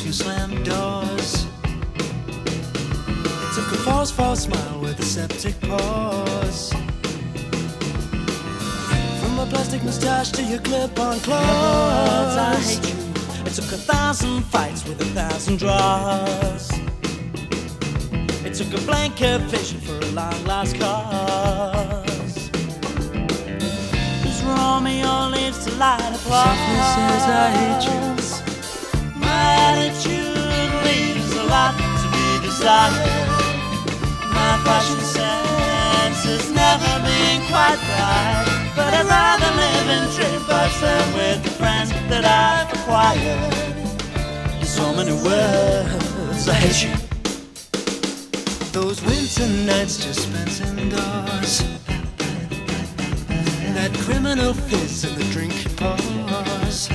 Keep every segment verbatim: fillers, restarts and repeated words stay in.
you slam doors. It took a false, false smile with a septic pause. From a plastic mustache to your clip-on clothes, I hate you. It took a thousand fights with a thousand draws. It took a blanket vision for a long lost cause. As Romeo lives to light a Softly says I hate you. My attitude leaves a lot to be desired. My fashion sense has never been quite right, but I'd rather live in trip vibes than with the friends that I've acquired. In so many words, I hate you. Those winter nights just spent indoors. That criminal fizz in the drink pause.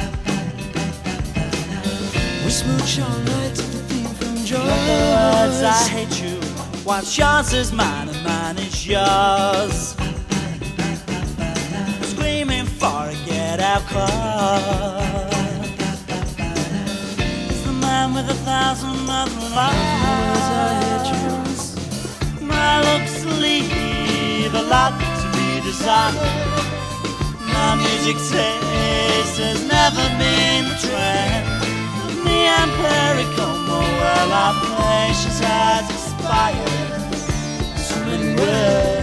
We smooch all night to the theme from Jaws. I hate you. What's yours is mine and mine is yours. Screaming for a get out clause. It's the man with a thousand other lives. I hate you. My looks leave a lot to be desired. My music taste has never been the trend. Me and Perry Como, well, our patience has expired. So many words.